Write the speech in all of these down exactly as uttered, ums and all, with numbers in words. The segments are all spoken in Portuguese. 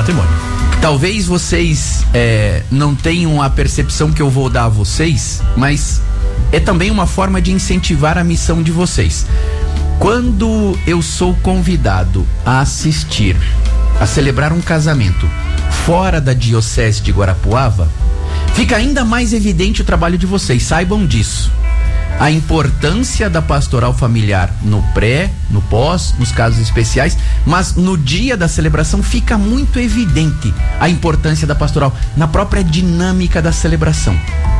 matrimônio. Talvez vocês é, não tenham a percepção que eu vou dar a vocês, mas é também uma forma de incentivar a missão de vocês. Quando eu sou convidado a assistir, a celebrar um casamento fora da diocese de Guarapuava, fica ainda mais evidente o trabalho de vocês, saibam disso. A importância da pastoral familiar no pré, no pós, nos casos especiais, mas no dia da celebração fica muito evidente a importância da pastoral na própria dinâmica da celebração.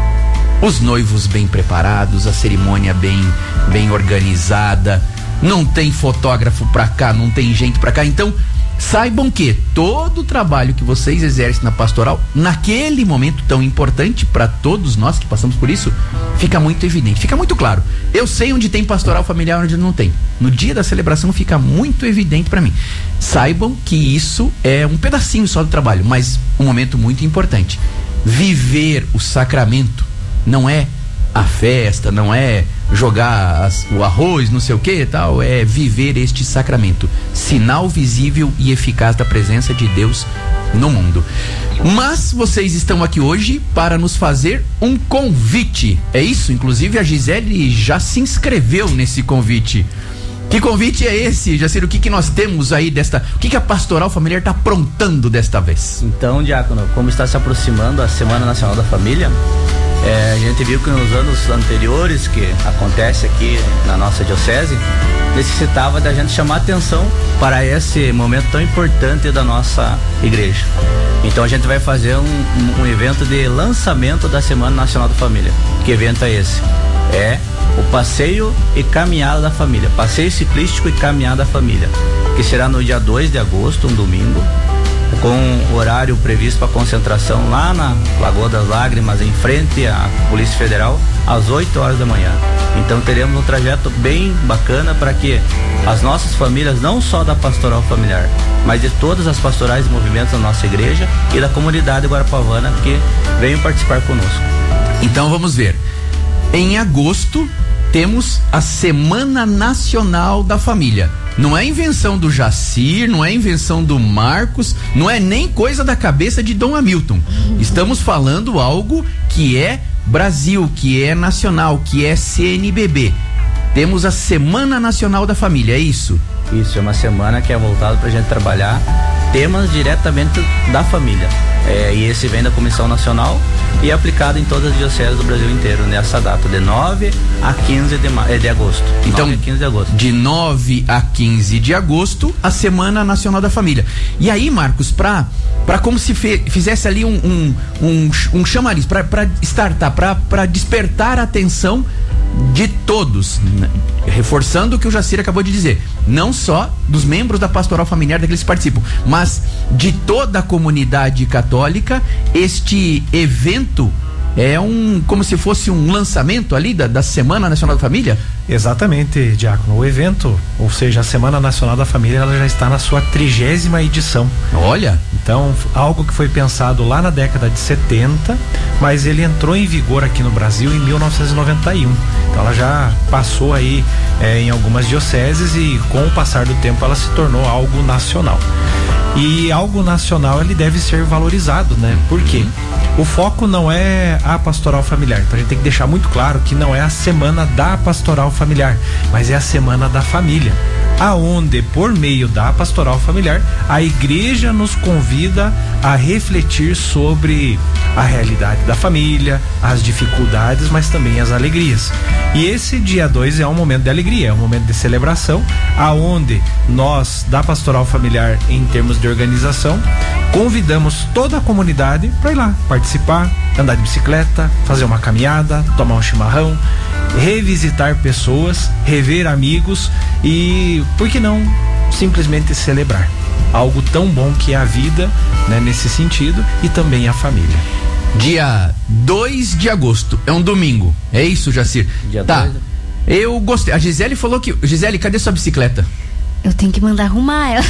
Os noivos bem preparados, a cerimônia bem, bem organizada, não tem fotógrafo pra cá, não tem gente pra cá, então saibam que todo o trabalho que vocês exercem na pastoral, naquele momento tão importante para todos nós que passamos por isso, fica muito evidente, fica muito claro. Eu sei onde tem pastoral familiar, onde não tem. No dia da celebração fica muito evidente para mim. Saibam que isso é um pedacinho só do trabalho, mas um momento muito importante. Viver o sacramento não é a festa, não é jogar as, o arroz, não sei o que e tal, é viver este sacramento, sinal visível e eficaz da presença de Deus no mundo. Mas vocês estão aqui hoje para nos fazer um convite, é isso? Inclusive a Gisele já se inscreveu nesse convite. Que convite é esse, Jacir? O que que nós temos aí desta... O que que a Pastoral Familiar está aprontando desta vez? Então, diácono, como está se aproximando a Semana Nacional da Família, é, a gente viu que nos anos anteriores, que acontece aqui na nossa diocese, necessitava da gente chamar atenção para esse momento tão importante da nossa igreja. Então a gente vai fazer um, um, um evento de lançamento da Semana Nacional da Família. Que evento é esse? É o passeio e caminhada da família, passeio ciclístico e caminhada da família, que será no dia dois de agosto, um domingo, com horário previsto para concentração lá na Lagoa das Lágrimas, em frente à Polícia Federal, às oito horas da manhã. Então teremos um trajeto bem bacana para que as nossas famílias, não só da pastoral familiar, mas de todas as pastorais e movimentos da nossa igreja e da comunidade guarapavana, que venham participar conosco. Então vamos ver. Em agosto temos a Semana Nacional da Família. Não é invenção do Jacir, não é invenção do Marcos, não é nem coisa da cabeça de Dom Hamilton. Estamos falando algo que é Brasil, que é nacional, que é C N B B. Temos a Semana Nacional da Família, é isso? Isso, é uma semana que é voltada para a gente trabalhar temas diretamente da família. É, e esse vem da Comissão Nacional e é aplicado em todas as dioceses do Brasil inteiro, nessa data, de nove a quinze de, ma- de agosto. Então, nove a quinze de agosto. De nove a quinze de agosto, a Semana Nacional da Família. E aí, Marcos, pra, pra como se fe, fizesse ali um, um, um, um chamariz, pra, pra startar, pra, pra despertar a atenção de todos, né? Reforçando o que o Jacir acabou de dizer, não só dos membros da pastoral familiar daqueles que participam, mas de toda a comunidade católica. Este evento é um, como se fosse um lançamento ali da, da Semana Nacional da Família? Exatamente, Diácono. O evento, ou seja, a Semana Nacional da Família, ela já está na sua trigésima edição. Olha! Então, algo que foi pensado lá na década de setenta, mas ele entrou em vigor aqui no Brasil em mil novecentos e noventa e um. Então ela já passou aí é, em algumas dioceses e com o passar do tempo ela se tornou algo nacional. E algo nacional ele deve ser valorizado, né? Por quê? O foco não é a pastoral familiar. Então a gente tem que deixar muito claro que não é a semana da pastoral familiar, mas é a semana da família, aonde por meio da pastoral familiar a igreja nos convida a refletir sobre a realidade da família, as dificuldades, mas também as alegrias. E esse dia dois é um momento de alegria, é um momento de celebração, aonde nós da pastoral familiar, em termos de organização, convidamos toda a comunidade para ir lá participar, andar de bicicleta, fazer uma caminhada, tomar um chimarrão, revisitar pessoas, rever amigos e, por que não, simplesmente celebrar algo tão bom que é a vida, né, nesse sentido, e também a família. Dia dois de agosto, é um domingo, é isso, Jacir? Dia tá, dois. Eu gostei. A Gisele falou que... Gisele, cadê sua bicicleta? Eu tenho que mandar arrumar ela.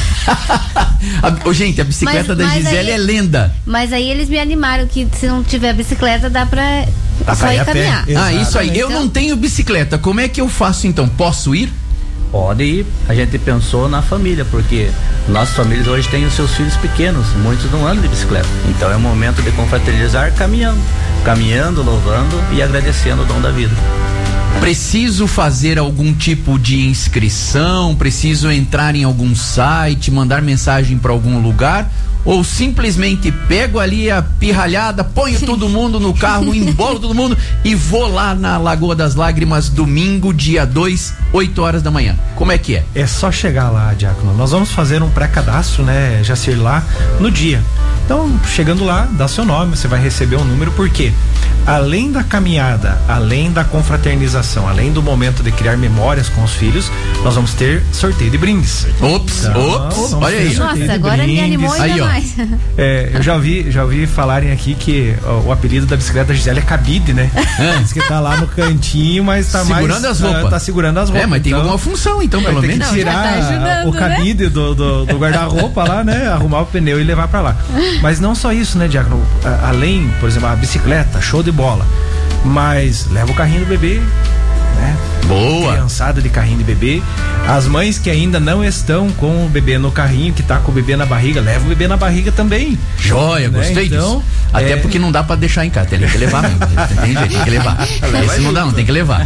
a, oh, gente, a bicicleta mas, da mas Gisele aí, é lenda. Mas aí eles me animaram que se não tiver bicicleta dá pra Dá só pra ir ir a pé. caminhar. Ah, isso aí. Eu Então- não tenho bicicleta. Como é que eu faço então? Posso ir? Pode ir. A gente pensou na família, porque nossas famílias hoje têm os seus filhos pequenos, muitos não andam de bicicleta. Então é o momento de confraternizar caminhando, caminhando, louvando e agradecendo o dom da vida. Preciso fazer algum tipo de inscrição? Preciso entrar em algum site, mandar mensagem para algum lugar? Ou simplesmente pego ali a pirralhada, ponho todo mundo no carro, embolo todo mundo e vou lá na Lagoa das Lágrimas domingo, dia dois, oito horas da manhã? Como é que é? É só chegar lá, Diácono. Nós vamos fazer um pré-cadastro, né, Jacir, lá no dia. Então, chegando lá, dá seu nome, você vai receber um número, porque além da caminhada, além da confraternização, além do momento de criar memórias com os filhos, nós vamos ter sorteio de brindes. Ops, então, ops, olha aí. Nossa, agora me animou ainda aí, mais. É, eu já ouvi, já ouvi falarem aqui que ó, o apelido da bicicleta da Gisele é cabide, né? É. Diz que tá lá no cantinho, mas tá segurando mais... As roupas. Tá, tá segurando as roupas. É, mas tem então, alguma função, então, pelo menos. Tem que tirar Não, tá ajudando, o cabide, né? do, do, do guarda-roupa lá, né? Arrumar o pneu e levar pra lá. Mas não só isso, né, Diácono? Além, por exemplo, a bicicleta, show de bola. Mas leva o carrinho do bebê, né? Boa. Criançada de carrinho de bebê. As mães que ainda não estão com o bebê no carrinho, que tá com o bebê na barriga, leva o bebê na barriga também. Joia, né? Gostei então, disso. Até é... porque não dá pra deixar em casa, tem que levar mesmo. Tem jeito, tem que levar. Esse não dá, não, tem que levar.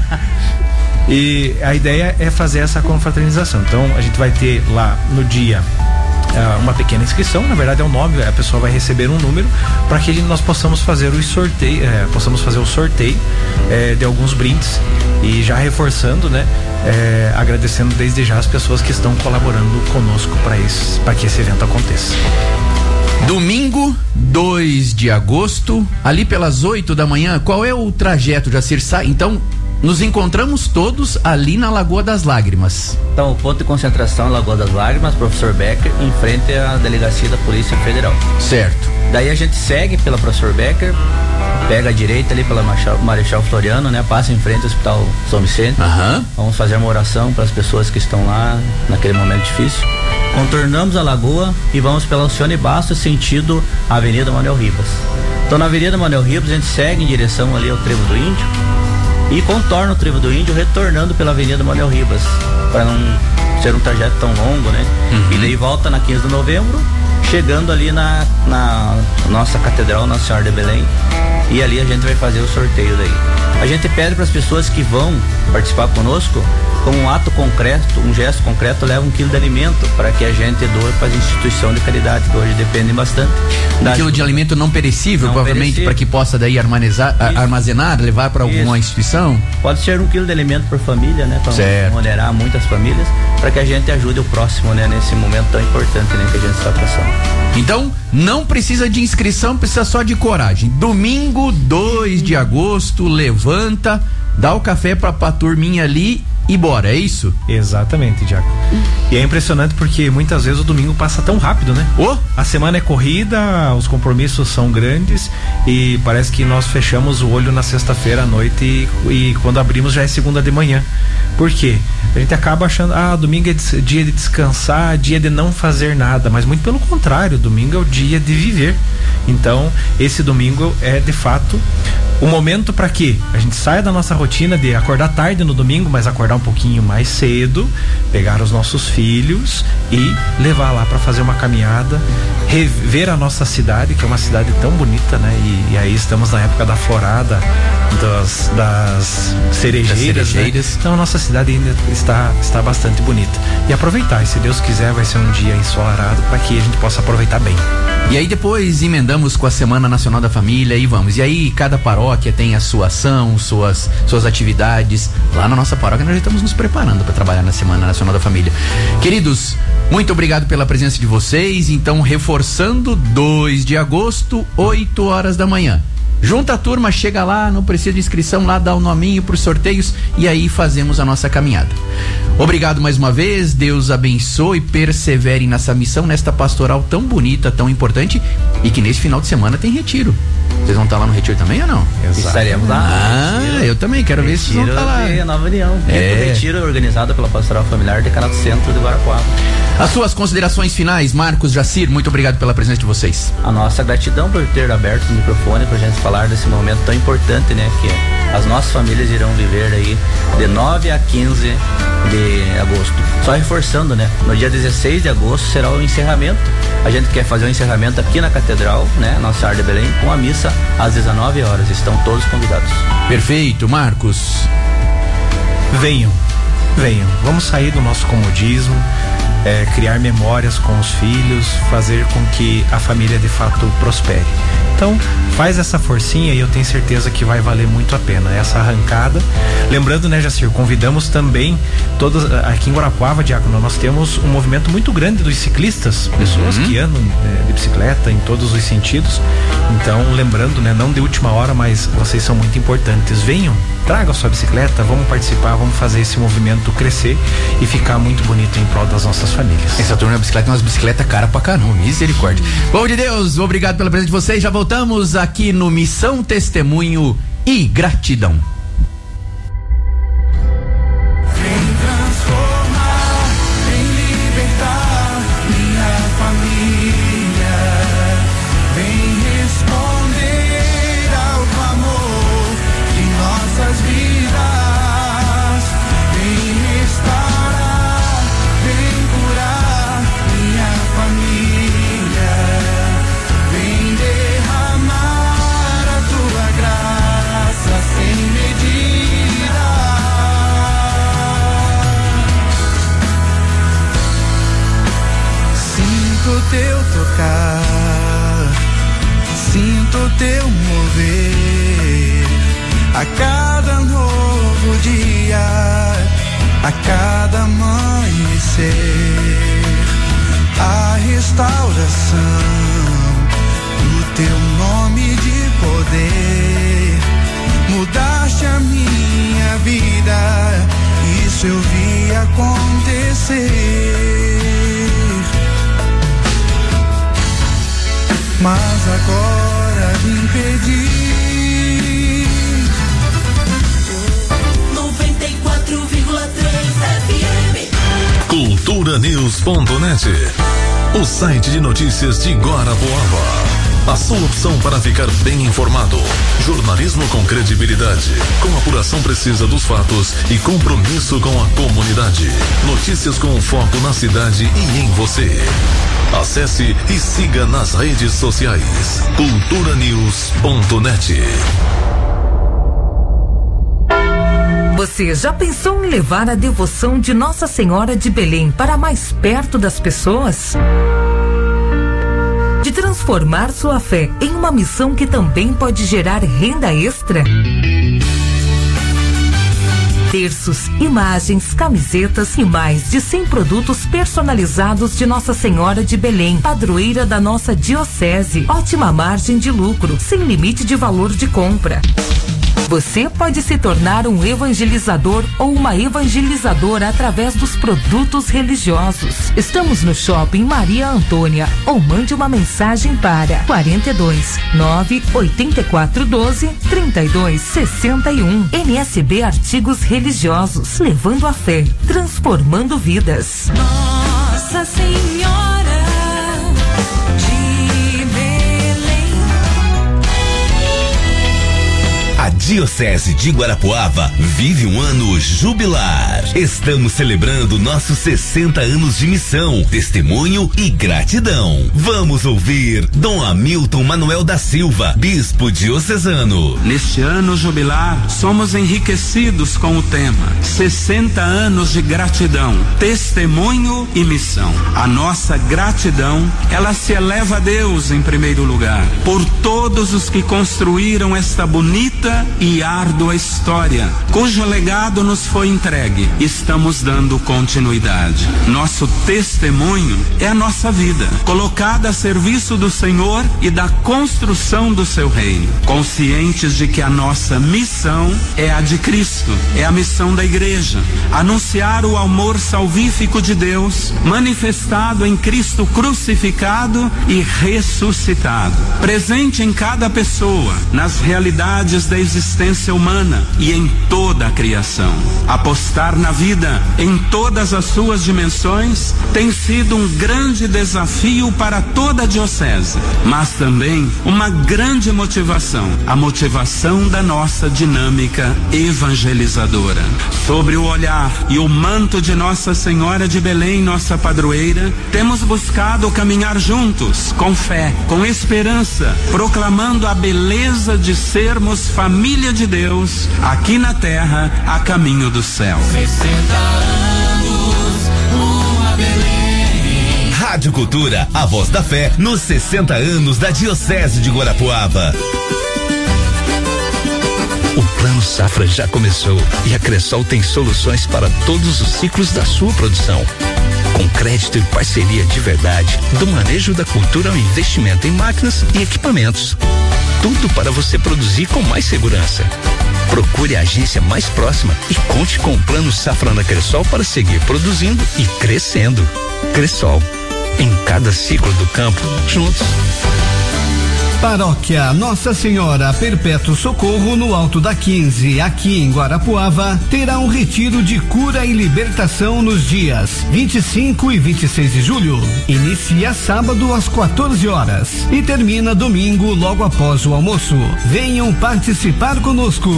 E a ideia é fazer essa confraternização. Então a gente vai ter lá no dia uh, uma pequena inscrição, na verdade é um nome, a pessoa vai receber um número para que nós possamos fazer o sorteio, eh, possamos fazer o sorteio eh, de alguns brindes. E já reforçando, né, eh, agradecendo desde já as pessoas que estão colaborando conosco para esse, para que esse evento aconteça. Domingo, dois de agosto, ali pelas oito da manhã, qual é o trajeto, Jacir? Então, nos encontramos todos ali na Lagoa das Lágrimas. Então, o ponto de concentração Lagoa das Lágrimas, professor Becker, em frente à delegacia da Polícia Federal. Certo. Daí a gente segue pela professor Becker, pega a direita ali pela Marechal, Marechal Floriano, né? Passa em frente ao Hospital São Vicente. Uhum. Vamos fazer uma oração para as pessoas que estão lá naquele momento difícil. Contornamos a lagoa e vamos pela Alcione Bastos, sentido Avenida Manuel Ribas. Então, na Avenida Manuel Ribas, a gente segue em direção ali ao Trevo do Índio e contorna o Trevo do Índio, retornando pela Avenida Manuel Ribas, para não ser um trajeto tão longo, né? Uhum. E daí volta na quinze de novembro, chegando ali na, na nossa Catedral Nossa Senhora de Belém, e ali a gente vai fazer o sorteio daí. A gente pede para as pessoas que vão participar conosco, como um ato concreto, um gesto concreto, leva um quilo de alimento para que a gente doe para as instituições de caridade, que hoje dependem bastante. Um quilo de alimento não perecível, não provavelmente, para que possa daí armazenar, armazenar levar para alguma instituição? Pode ser um quilo de alimento por família, né? Para moderar muitas famílias, para que a gente ajude o próximo, né? Nesse momento tão importante, né? Que a gente está passando. Então, não precisa de inscrição, precisa só de coragem. Domingo, dois de agosto, levanta, dá o café pra, pra turminha ali e bora, é isso? Exatamente, Diaco. E é impressionante porque muitas vezes o domingo passa tão rápido, né? Oh. A semana é corrida, os compromissos são grandes e parece que nós fechamos o olho na sexta-feira à noite e, e quando abrimos já é segunda de manhã. Por quê? A gente acaba achando, ah, domingo é dia de descansar, dia de não fazer nada, mas muito pelo contrário, domingo é o dia de viver. Então, esse domingo é de fato o momento para que a gente saia da nossa rotina de acordar tarde no domingo, mas acordar um pouquinho mais cedo, pegar os nossos filhos e levar lá para fazer uma caminhada, rever a nossa cidade, que é uma cidade tão bonita, né? E, e aí estamos na época da florada, das, das cerejeiras, das cerejeiras. Né? Então a nossa cidade ainda está, está bastante bonita. E aproveitar, e se Deus quiser vai ser um dia ensolarado para que a gente possa aproveitar bem. E aí depois emendamos com a Semana Nacional da Família e vamos. E aí cada paróquia tem a sua ação, suas, suas atividades. Lá na nossa paróquia nós já estamos nos preparando para trabalhar na Semana Nacional da Família. Queridos, muito obrigado pela presença de vocês. Então, reforçando, dois de agosto, oito horas da manhã. Junta a turma, chega lá, não precisa de inscrição, lá dá o nominho pros sorteios e aí fazemos a nossa caminhada. Obrigado mais uma vez, Deus abençoe, persevere nessa missão, nesta pastoral tão bonita, tão importante e que nesse final de semana tem retiro. Vocês vão estar lá no retiro também ou não? Exato. Estaremos lá. Ah, retiro. Eu também quero retiro ver se vocês vão estar lá. De Nova União. É. Retiro organizado pela Pastoral Familiar de Canato Centro de Guarapuava. As suas considerações finais, Marcos, Jacir, muito obrigado pela presença de vocês. A nossa gratidão por ter aberto o microfone pra gente falar desse momento tão importante, né? Que é as nossas famílias irão viver aí de nove a quinze de agosto. Só reforçando, né? No dia dezesseis de agosto será o encerramento. A gente quer fazer o encerramento aqui na Catedral, né? Nossa Senhora de Belém, com a missa às dezenove horas. Estão todos convidados. Perfeito, Marcos. Venham, venham. Vamos sair do nosso comodismo, é, criar memórias com os filhos, fazer com que a família de fato prospere. Então, faz essa forcinha e eu tenho certeza que vai valer muito a pena essa arrancada. Lembrando, né, Jacir, convidamos também todos, aqui em Guarapuava, Diácono, nós temos um movimento muito grande dos ciclistas, pessoas uhum. que andam é, de bicicleta em todos os sentidos. Então, lembrando, né, não de última hora, mas vocês são muito importantes. Venham, tragam a sua bicicleta, vamos participar, vamos fazer esse movimento crescer e ficar muito bonito em prol das nossas famílias. Essa turma de bicicleta é umas bicicletas cara pra caramba, misericórdia. Bom de Deus, obrigado pela presença de vocês, já voltamos aqui no Missão, Testemunho e Gratidão. Teu tocar, sinto teu mover a cada novo dia, a cada amanhecer, a restauração do teu nome de poder. Mudaste a minha vida, isso eu vi acontecer. Mas agora vim pedir noventa e quatro vírgula três F M. Cultura News ponto net, o site de notícias de Guarapuava. A sua opção para ficar bem informado. Jornalismo com credibilidade, com apuração precisa dos fatos e compromisso com a comunidade. Notícias com foco na cidade e em você. Acesse e siga nas redes sociais. Cultura News ponto net. Você já pensou em levar a devoção de Nossa Senhora de Belém para mais perto das pessoas? De transformar sua fé em uma missão que também pode gerar renda extra? Terços, imagens, camisetas e mais de cem produtos personalizados de Nossa Senhora de Belém, padroeira da nossa diocese. Ótima margem de lucro, sem limite de valor de compra. Você pode se tornar um evangelizador ou uma evangelizadora através dos produtos religiosos. Estamos no Shopping Maria Antônia, ou mande uma mensagem para quarenta e dois, nove oitenta e quatro, doze, trinta e dois, sessenta e um. N S B Artigos Religiosos, levando a fé, transformando vidas. Nossa Senhora de Belém. A Diocese de Guarapuava vive um ano jubilar. Estamos celebrando nossos sessenta anos de missão, testemunho e gratidão. Vamos ouvir Dom Hamilton Manuel da Silva, bispo diocesano. Neste ano jubilar, somos enriquecidos com o tema sessenta anos de gratidão, testemunho e missão. A nossa gratidão, ela se eleva a Deus em primeiro lugar, por todos os que construíram esta bonita e árdua história, cujo legado nos foi entregue. Estamos dando continuidade. Nosso testemunho é a nossa vida, colocada a serviço do Senhor e da construção do seu reino, conscientes de que a nossa missão é a de Cristo, é a missão da igreja, anunciar o amor salvífico de Deus, manifestado em Cristo crucificado e ressuscitado, presente em cada pessoa, nas realidades da existência humana e em toda a criação. Apostar na vida em todas as suas dimensões missões tem sido um grande desafio para toda a diocese, mas também uma grande motivação, a motivação da nossa dinâmica evangelizadora. Sobre o olhar e o manto de Nossa Senhora de Belém, nossa padroeira, temos buscado caminhar juntos, com fé, com esperança, proclamando a beleza de sermos família de Deus, aqui na terra, a caminho do céu. sessenta anos, uma Belém. Rádio Cultura, a voz da fé, nos sessenta anos da Diocese de Guarapuava. O Plano Safra já começou e a Cressol tem soluções para todos os ciclos da sua produção. Com crédito e parceria de verdade, do manejo da cultura ao investimento em máquinas e equipamentos. Tudo para você produzir com mais segurança. Procure a agência mais próxima e conte com o Plano Safra na Cressol para seguir produzindo e crescendo. Cressol, em cada ciclo do campo, juntos. Paróquia Nossa Senhora Perpétuo Socorro, no Alto da quinze, aqui em Guarapuava, terá um retiro de cura e libertação nos dias vinte e cinco e vinte e seis de julho. Inicia sábado às quatorze horas e termina domingo logo após o almoço. Venham participar conosco.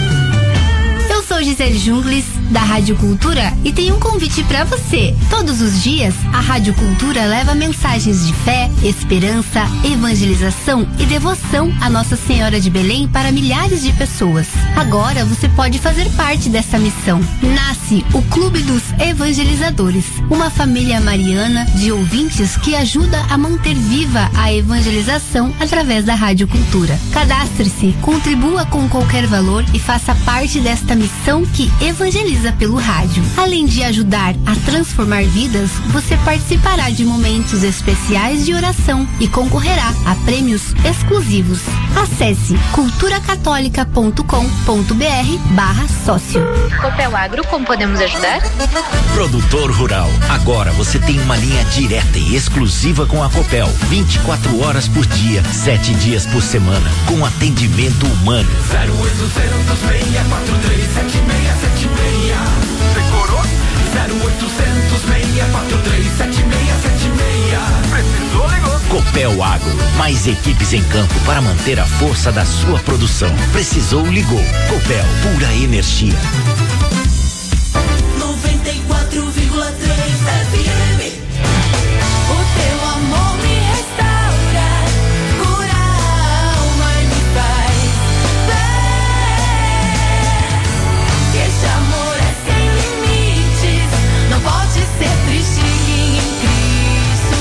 Eu sou Gisele Jungles, da Rádio Cultura, e tenho um convite para você. Todos os dias, a Rádio Cultura leva mensagens de fé, esperança, evangelização e devoção a Nossa Senhora de Belém para milhares de pessoas. Agora você pode fazer parte dessa missão. Nasce o Clube dos Evangelizadores, uma família mariana de ouvintes que ajuda a manter viva a evangelização através da Rádio Cultura. Cadastre-se, contribua com qualquer valor e faça parte desta missão que evangeliza pelo rádio. Além de ajudar a transformar vidas, você participará de momentos especiais de oração e concorrerá a prêmios exclusivos. Acesse culturacatólica ponto com ponto br barra sócio. Copel Agro, como podemos ajudar? Produtor rural, agora você tem uma linha direta e exclusiva com a Copel, vinte e quatro horas por dia, sete dias por semana, com atendimento humano. zero oitocentos, seis quatro três, sete seis sete seis. Decorou? zero oitocentos, seis quatro três, sete seis sete seis. Precisou, ligou. Copel Agro, mais equipes em campo para manter a força da sua produção. Precisou, ligou. Copel, pura energia. noventa e quatro vírgula três F M. O teu amor me restaura, cura a alma e me faz ver que esse amor é sem limites. Não pode ser triste e em Cristo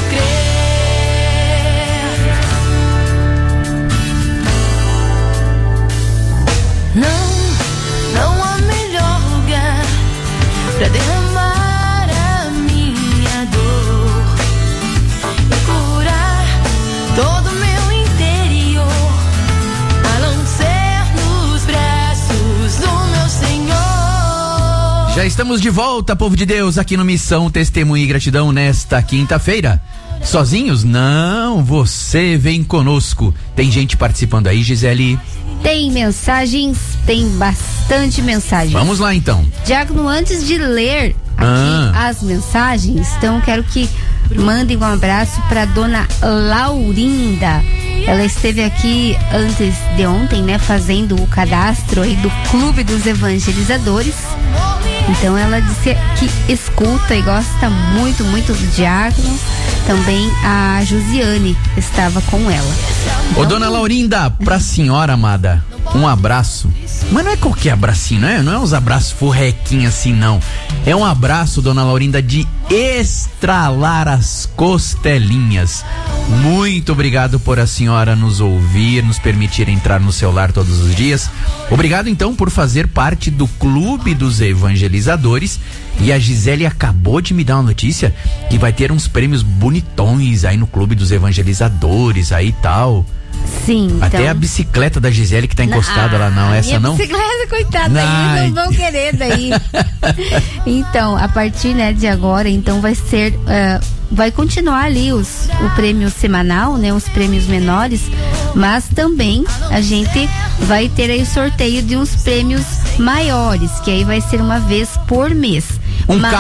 crer. Não, não há melhor lugar pra derramar a minha dor e curar todo meu interior, a não ser nos braços do meu Senhor. Já estamos de volta, povo de Deus, aqui no Missão Testemunho e Gratidão nesta quinta-feira. Sozinhos? Não, você vem conosco. Tem gente participando aí, Gisele? Tem mensagens, tem bastante mensagens. Vamos lá então. Diácono, antes de ler aqui Ah. as mensagens, então quero que mandem um abraço para dona Laurinda. Ela esteve aqui antes de ontem, né, fazendo o cadastro aí do Clube dos Evangelizadores. Então ela disse que escuta e gosta muito, muito do diácono. Também a Josiane estava com ela. Ô, dona Laurinda, pra senhora amada, um abraço. Mas não é qualquer abracinho, não é? Não é uns abraços furrequinhos assim, não. É um abraço, dona Laurinda, de estralar as costelinhas. Muito obrigado por a senhora nos ouvir, nos permitir entrar no seu lar todos os dias. Obrigado, então, por fazer parte do Clube dos Evangelizadores. E a Gisele acabou de me dar uma notícia que vai ter uns prêmios bonitões aí no Clube dos Evangelizadores aí e tal. Sim, Até então... a bicicleta da Gisele que tá encostada ah, lá, não, essa minha não? Bicicleta, coitada, Ai. eles não vão querer daí. Então, a partir, né, de agora, então vai ser, uh, vai continuar ali os, o prêmio semanal, né, os prêmios menores, mas também a gente vai ter aí o sorteio de uns prêmios maiores, que aí vai ser uma vez por mês. Um Mas, carro.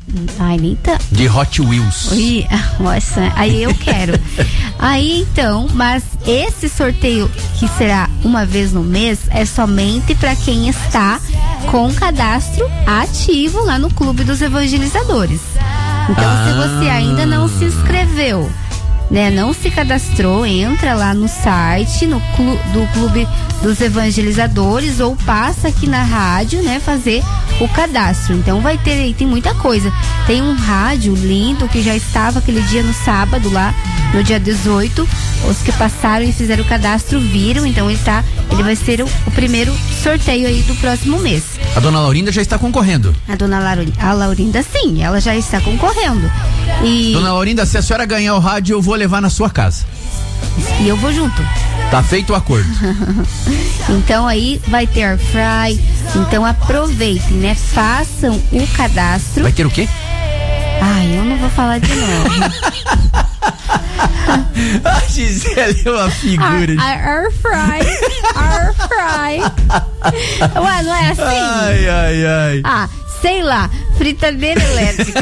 Ai, nem tá. De Hot Wheels. Ui, nossa, aí eu quero. Aí então, mas esse sorteio que será uma vez no mês é somente para quem está com cadastro ativo lá no Clube dos Evangelizadores. Então, ah. se você ainda não se inscreveu, né, não se cadastrou, entra lá no site no clu, do Clube dos Evangelizadores ou passa aqui na rádio, né, fazer o cadastro. Então vai ter aí, tem muita coisa. Tem um rádio lindo que já estava aquele dia no sábado lá, no dia dezoito. Os que passaram e fizeram o cadastro viram, então ele tá, ele vai ser o, o primeiro sorteio aí do próximo mês. A dona Laurinda já está concorrendo. A dona Laurinda, a Laurinda sim, ela já está concorrendo. E dona Laurinda, se a senhora ganhar o rádio, eu vou levar na sua casa. E eu vou junto. Tá feito o acordo. Então aí vai ter air fry. Então aproveitem, né? Façam o cadastro. Vai ter o quê? Ai, eu não vou falar de novo. A Gisele é uma figura. Air, air fry. Air fry. Ué, não é assim? Ai, ai, ai. Ah, sei lá. Fritadeira elétrica.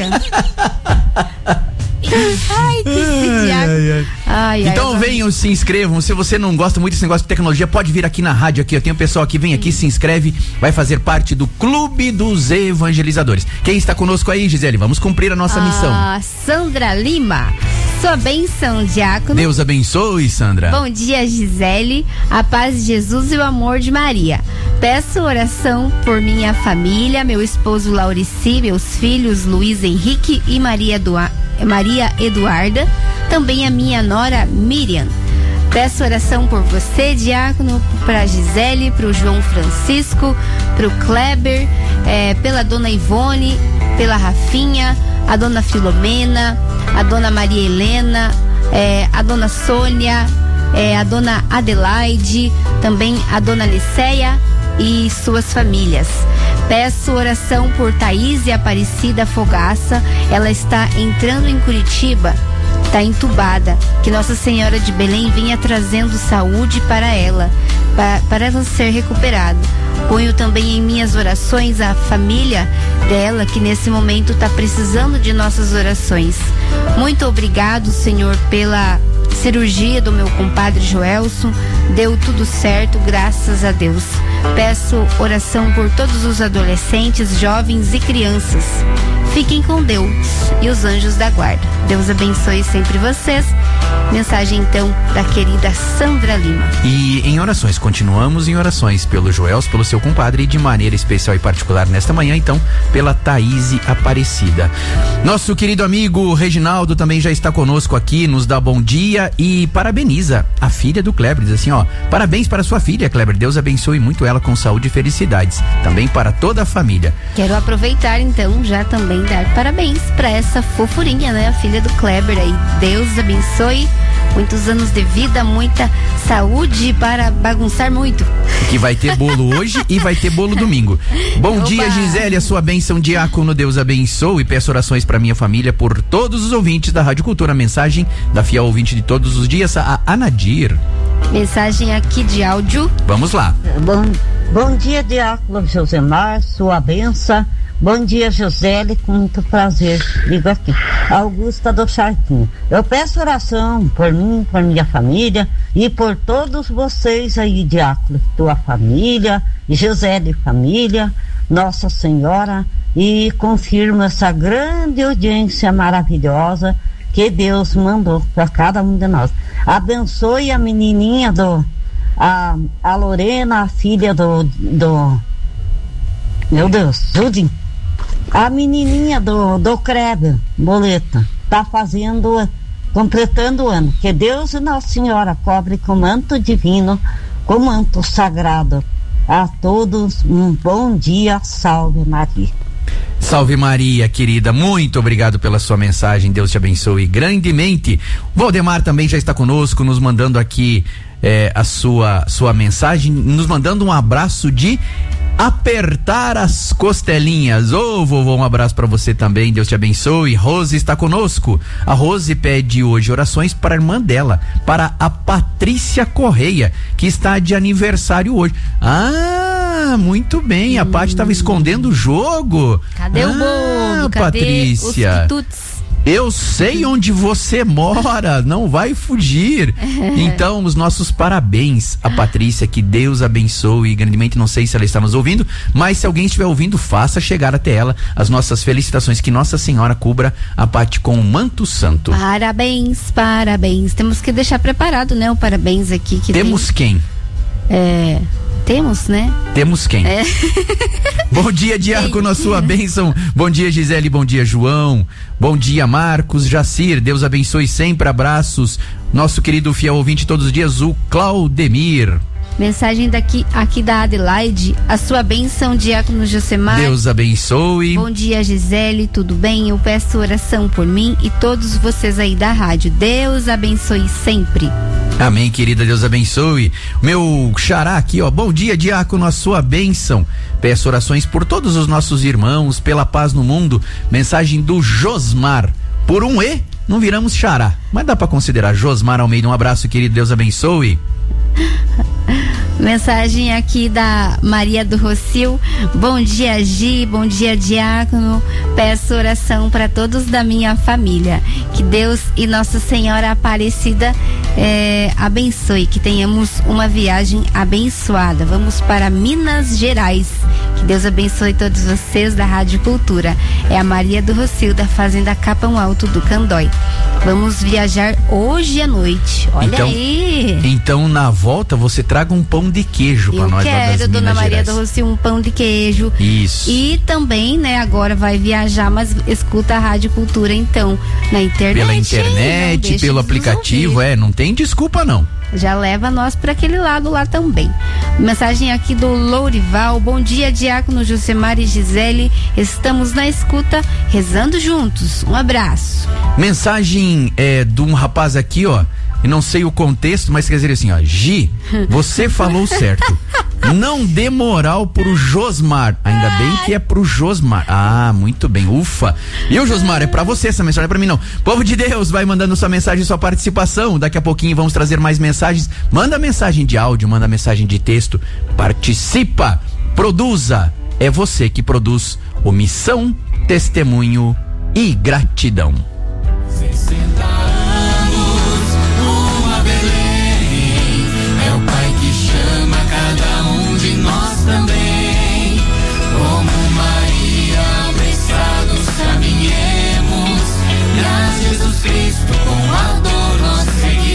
Ai, que ai, ai, ai. Então ai, venham, se inscrevam. Se você não gosta muito desse negócio de tecnologia, pode vir aqui na rádio aqui. Eu tenho um pessoal que vem aqui, se inscreve, vai fazer parte do Clube dos Evangelizadores. Quem está conosco aí, Gisele? Vamos cumprir a nossa ah, missão. Sandra Lima. Sua bênção, diácono. Deus abençoe, Sandra. Bom dia, Gisele. A paz de Jesus e o amor de Maria. Peço oração por minha família, meu esposo Laurici, meus filhos Luiz Henrique e Maria Eduarda. Maria Eduarda, também a minha nora Miriam. Peço oração por você, diácono, para Gisele, para o João Francisco, para o Kleber, é, pela dona Ivone, pela Rafinha, a dona Filomena, a dona Maria Helena, é, a dona Sônia, é, a dona Adelaide, também a dona Liceia e suas famílias. Peço oração por Thaís e Aparecida Fogaça. Ela está entrando em Curitiba, está entubada. Que Nossa Senhora de Belém venha trazendo saúde para ela, para, para ela ser recuperada. Ponho também em minhas orações a família dela, que nesse momento está precisando de nossas orações. Muito obrigado, Senhor, pela cirurgia do meu compadre Joelson. Deu tudo certo, graças a Deus. Peço oração por todos os adolescentes, jovens e crianças. Fiquem com Deus e os anjos da guarda. Deus abençoe sempre vocês. Mensagem então da querida Sandra Lima. E em orações, continuamos em orações pelo Joelson, pelo seu compadre e de maneira especial e particular nesta manhã, então, pela Thaís Aparecida. Nosso querido amigo Reginaldo também já está conosco aqui, nos dá bom dia e parabeniza a filha do Kleber. Diz assim, ó, parabéns para sua filha, Kleber. Deus abençoe muito ela com saúde e felicidades. Também para toda a família. Quero aproveitar então já também dar parabéns para essa fofurinha, né? A filha do Kleber aí. Deus abençoe, muitos anos de vida, muita saúde para bagunçar muito. Que vai ter bolo hoje e vai ter bolo domingo. Bom Oba. dia, Gisele, a sua bênção, diácono. Deus abençoe e peço orações para minha família, por todos os ouvintes da Rádio Cultura. Mensagem da fiel ouvinte de todos os dias, a Anadir. Mensagem aqui de áudio. Vamos lá. Bom, bom dia, diácono Josemar, sua benção. Bom dia, Gisele, com muito prazer. Digo aqui, Augusta do Charquinho. Eu peço oração por mim, por minha família e por todos vocês aí, diácono, tua família, Gisele família, Nossa Senhora, e confirmo essa grande audiência maravilhosa que Deus mandou para cada um de nós. Abençoe a menininha do a, a Lorena, a filha do do meu Deus, Judin. A menininha do, do Kleber, Boleta, tá fazendo, completando o ano. Que Deus e Nossa Senhora cobre com manto divino, com manto sagrado. A todos um bom dia, salve Maria. Salve Maria, querida, muito obrigado pela sua mensagem, Deus te abençoe grandemente. O Valdemar também já está conosco, nos mandando aqui é, a sua, sua mensagem, nos mandando um abraço de apertar as costelinhas. Ô oh, vovô, um abraço para você também, Deus te abençoe. Rose está conosco. A Rose pede hoje orações para a irmã dela, para a Patrícia Correia, que está de aniversário hoje. Ah, Ah, muito bem. Hum. A Paty estava escondendo o jogo. Cadê ah, o bolo? Cadê Patrícia? Os quitutes? Eu sei onde você mora, não vai fugir. Então, os nossos parabéns a Patrícia, que Deus abençoe grandemente. Não sei se ela está nos ouvindo, mas se alguém estiver ouvindo, faça chegar até ela as nossas felicitações, que Nossa Senhora cubra a Paty com o manto santo. Parabéns, parabéns. Temos que deixar preparado, né, o parabéns aqui. Que Temos tem... quem? É... Temos, né? Temos quem? É. Bom dia, Diácono, a sua bênção. Bom dia, Gisele, bom dia, João. Bom dia, Marcos, Jacir, Deus abençoe sempre, abraços. Nosso querido fiel ouvinte todos os dias, o Claudemir. Mensagem daqui, aqui da Adelaide, a sua bênção, Diácono Josemar. Deus abençoe. Bom dia, Gisele, tudo bem? Eu peço oração por mim e todos vocês aí da rádio. Deus abençoe sempre. Amém, querida, Deus abençoe. Meu xará aqui, ó, bom dia, Diácono, a sua bênção. Peço orações por todos os nossos irmãos, pela paz no mundo. Mensagem do Josmar. Por um E, não viramos xará, mas dá pra considerar. Josmar Almeida, um abraço, querido, Deus abençoe. Mensagem aqui da Maria do Rocio. Bom dia, Gi, bom dia, Diácono. Peço oração para todos da minha família. Que Deus e Nossa Senhora Aparecida é, abençoe, que tenhamos uma viagem abençoada. Vamos para Minas Gerais. Que Deus abençoe todos vocês da Rádio Cultura. É a Maria do Rocio, da Fazenda Capão Alto do Candói. Vamos viajar hoje à noite. Olha então, aí. Então, na volta, você traga um pão de queijo para nós. Eu quero, Dona Maria do Rocio, um pão de queijo. Isso. E também, né, agora vai viajar, mas escuta a Rádio Cultura, então, na internet. Pela internet, pelo aplicativo, é, não tem desculpa não. Já leva nós para aquele lado lá também. Mensagem aqui do Lourival. Bom dia, Diácono Josemar e Gisele. Estamos na escuta, rezando juntos. Um abraço. Mensagem é, de um rapaz aqui, ó. Eu não sei o contexto, mas quer dizer assim, ó. Gi, você falou certo. Não dê moral pro Josmar. Ainda bem que é pro Josmar. Ah, muito bem, ufa. E o Josmar, é pra você essa mensagem, é pra mim não. Povo de Deus, vai mandando sua mensagem, sua participação. Daqui a pouquinho vamos trazer mais mensagens. Manda mensagem de áudio, manda mensagem de texto. Participa, produza. É você que produz omissão, testemunho e gratidão. sessenta anos, uma Belém. É o Pai que chama cada um de nós também. Como Maria, abençoados caminhemos. E a Jesus Cristo com a dor nós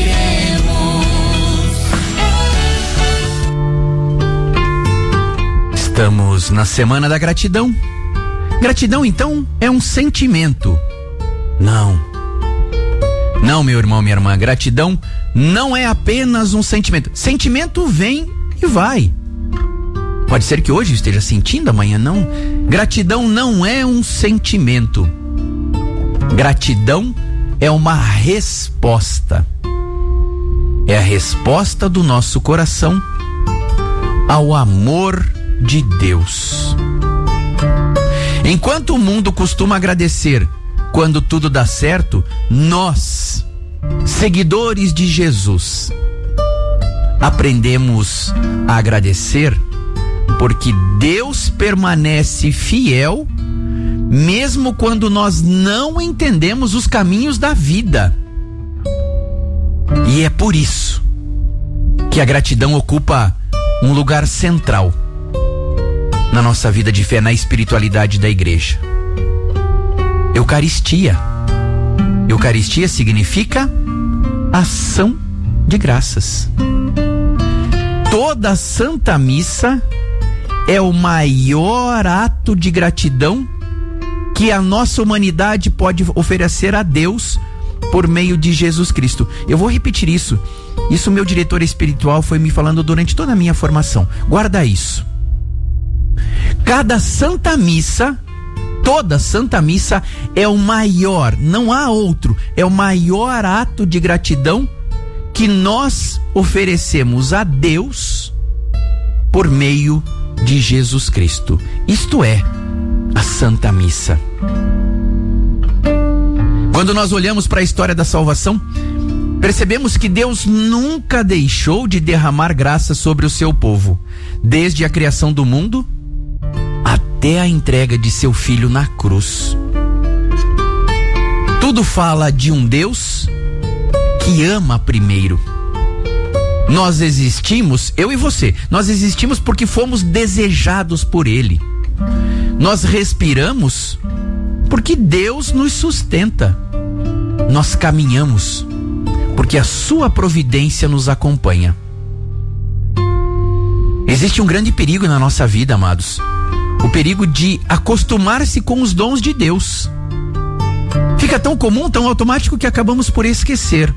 seguiremos. Estamos na Semana da Gratidão. Gratidão, então, é um sentimento. Não. Não, meu irmão, minha irmã, gratidão não é apenas um sentimento. Sentimento vem e vai. Pode ser que hoje eu esteja sentindo, amanhã não. Gratidão não é um sentimento. Gratidão é uma resposta. É a resposta do nosso coração ao amor de Deus. Enquanto o mundo costuma agradecer quando tudo dá certo, nós, seguidores de Jesus, aprendemos a agradecer porque Deus permanece fiel mesmo quando nós não entendemos os caminhos da vida. E é por isso que a gratidão ocupa um lugar central na nossa vida de fé, na espiritualidade da igreja. Eucaristia. Eucaristia significa ação de graças. Toda Santa Missa é o maior ato de gratidão que a nossa humanidade pode oferecer a Deus por meio de Jesus Cristo. Eu vou repetir isso. Isso meu diretor espiritual foi me falando durante toda a minha formação. Guarda isso. Cada Santa Missa, toda Santa Missa é o maior, não há outro, é o maior ato de gratidão que nós oferecemos a Deus por meio de Jesus Cristo. Isto é a Santa Missa. Quando nós olhamos para a história da salvação, percebemos que Deus nunca deixou de derramar graça sobre o seu povo, desde a criação do mundo até a entrega de seu filho na cruz. Tudo fala de um Deus que ama primeiro. Nós existimos, eu e você, nós existimos porque fomos desejados por Ele. Nós respiramos porque Deus nos sustenta. Nós caminhamos porque a sua providência nos acompanha. Existe um grande perigo na nossa vida, amados. O perigo de acostumar-se com os dons de Deus. Fica tão comum, tão automático que acabamos por esquecer.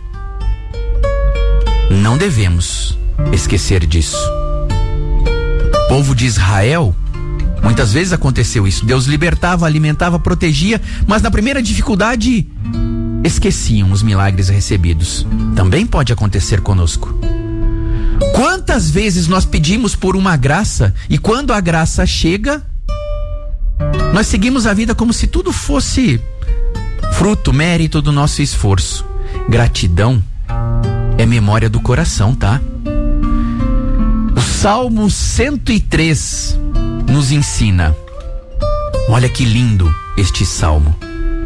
Não devemos esquecer disso. O povo de Israel, muitas vezes aconteceu isso. Deus libertava, alimentava, protegia, mas na primeira dificuldade esqueciam os milagres recebidos. Também pode acontecer conosco. Quantas vezes nós pedimos por uma graça e quando a graça chega, nós seguimos a vida como se tudo fosse fruto, mérito do nosso esforço. Gratidão é memória do coração, tá? O Salmo cento e três nos ensina. Olha que lindo este salmo.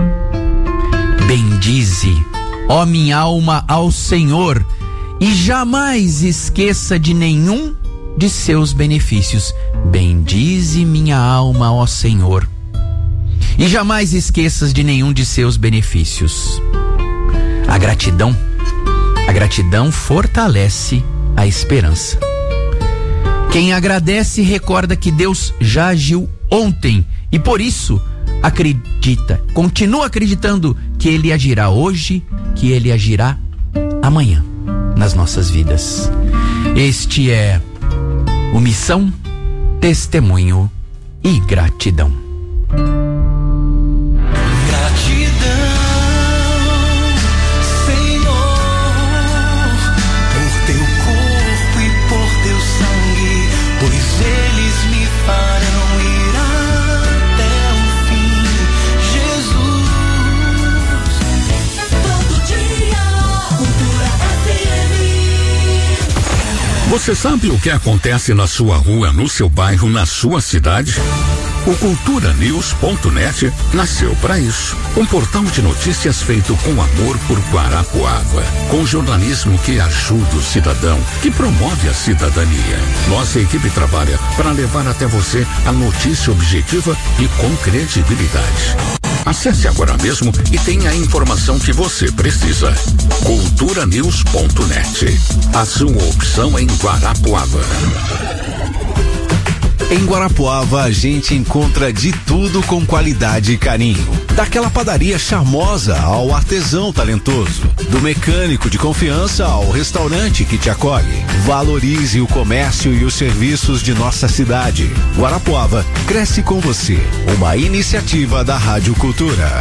Bendize, ó minha alma, ao Senhor, e jamais esqueça de nenhum de seus benefícios. Bendize minha alma, ó Senhor, e jamais esqueças de nenhum de seus benefícios. A gratidão, a gratidão fortalece a esperança. Quem agradece recorda que Deus já agiu ontem e por isso acredita, continua acreditando que Ele agirá hoje, que Ele agirá amanhã nas nossas vidas. Este é o Missão, Testemunho e Gratidão. Você sabe o que acontece na sua rua, no seu bairro, na sua cidade? O cultura news ponto net nasceu para isso. Um portal de notícias feito com amor por Guarapuava, com jornalismo que ajuda o cidadão, que promove a cidadania. Nossa equipe trabalha para levar até você a notícia objetiva e com credibilidade. Acesse agora mesmo e tenha a informação que você precisa. cultura news ponto net. A sua opção em Guarapuava. Em Guarapuava a gente encontra de tudo com qualidade e carinho. Daquela padaria charmosa ao artesão talentoso. Do mecânico de confiança ao restaurante que te acolhe. Valorize o comércio e os serviços de nossa cidade. Guarapuava cresce com você. Uma iniciativa da Rádio Cultura.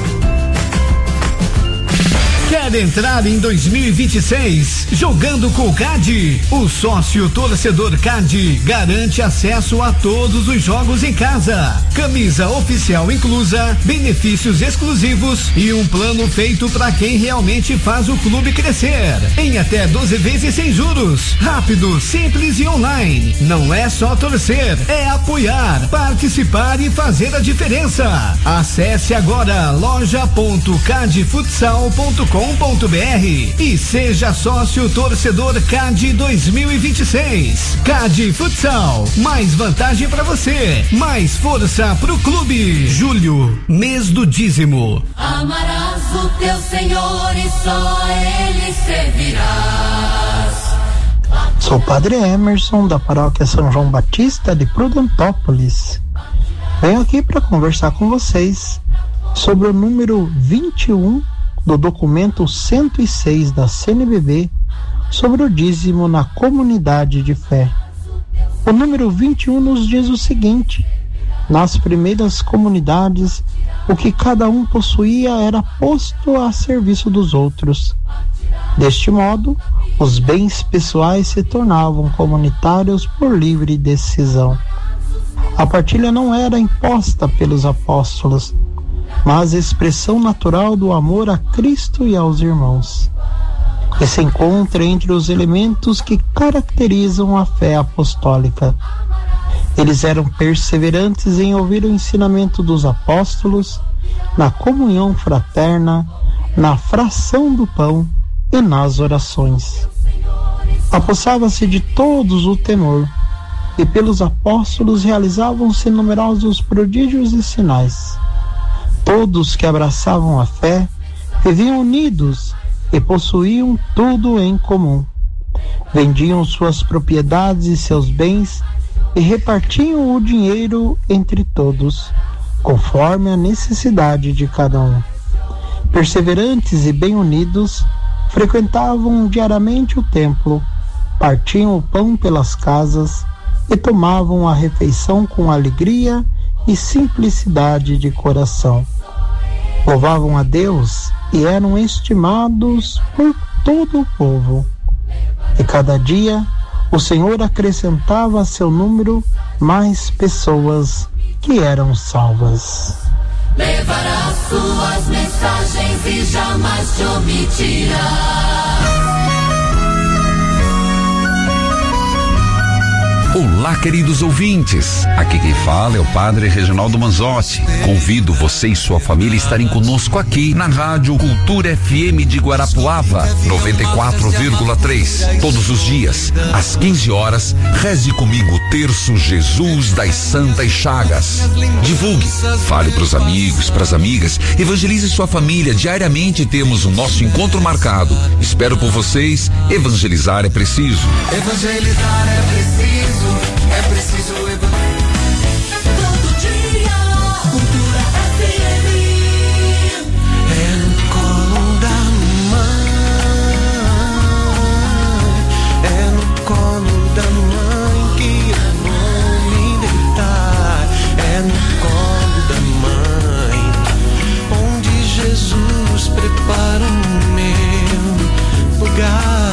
Quer entrar em dois mil e vinte e seis jogando com o C A D? O sócio torcedor C A D garante acesso a todos os jogos em casa. Camisa oficial inclusa, benefícios exclusivos e um plano feito para quem realmente faz o clube crescer. Em até doze vezes sem juros. Rápido, simples e online. Não é só torcer, é apoiar, participar e fazer a diferença. Acesse agora loja ponto cadfutsal ponto com ponto br e seja sócio torcedor C A D dois mil e vinte e seis. C A D Futsal, mais vantagem para você, mais força pro clube. Julho, mês do dízimo. Amarás o teu Senhor e só Ele servirás. Sou o Padre Emerson da Paróquia São João Batista de Prudentópolis. Venho aqui para conversar com vocês sobre o número vinte e um do documento cento e seis da C N B B sobre o dízimo na comunidade de fé. O número vinte e um nos diz o seguinte: nas primeiras comunidades, o que cada um possuía era posto a serviço dos outros. Deste modo, os bens pessoais se tornavam comunitários por livre decisão. A partilha não era imposta pelos apóstolos, mas expressão natural do amor a Cristo e aos irmãos. que se encontra entre os elementos que caracterizam a fé apostólica. Eles eram perseverantes em ouvir o ensinamento dos apóstolos, na comunhão fraterna, na fração do pão e nas orações. Apossava-se de todos o temor, e pelos apóstolos realizavam-se numerosos prodígios e sinais. Todos que abraçavam a fé viviam unidos e possuíam tudo em comum. Vendiam suas propriedades e seus bens e repartiam o dinheiro entre todos, conforme a necessidade de cada um. Perseverantes e bem unidos, frequentavam diariamente o templo, partiam o pão pelas casas e tomavam a refeição com alegria e simplicidade de coração. Louvavam a Deus e eram estimados por todo o povo. E cada dia o Senhor acrescentava a seu número mais pessoas que eram salvas. Levará suas mensagens e jamais te omitirá. Olá, queridos ouvintes. Aqui quem fala é o Padre Reginaldo Manzotti. Convido você e sua família a estarem conosco aqui na Rádio Cultura F M de Guarapuava, noventa e quatro vírgula três. Todos os dias, às quinze horas, reze comigo o terço Jesus das Santas Chagas. Divulgue, fale para os amigos, para as amigas, evangelize sua família. Diariamente temos o nosso encontro marcado. Espero por vocês. Evangelizar é preciso. Evangelizar é preciso. É preciso evangelizar. Todo dia, Cultura F M. É no colo da mãe, é no colo da mãe que eu vou me deitar. É no colo da mãe, onde Jesus prepara o meu lugar.